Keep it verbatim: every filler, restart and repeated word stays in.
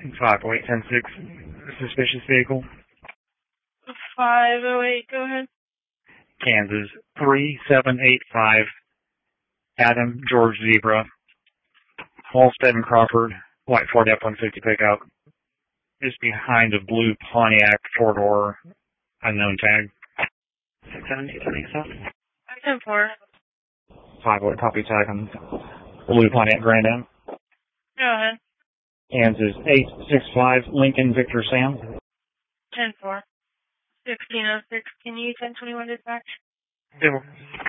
five oh eight ten six, suspicious vehicle. five oh eight, go ahead. Kansas, three seven eight five, Adam George Zebra, Halstead and Crawford, white Ford F one fifty pickup, just behind a blue Pontiac four-door, unknown tag. six seven eight ten eight ten four. five oh eight copy tag on blue Pontiac Grand Am. Go ahead. Kansas, eight six five, Lincoln Victor Sam. ten four. sixteen oh six, can you ten twenty-one dispatch? Yeah.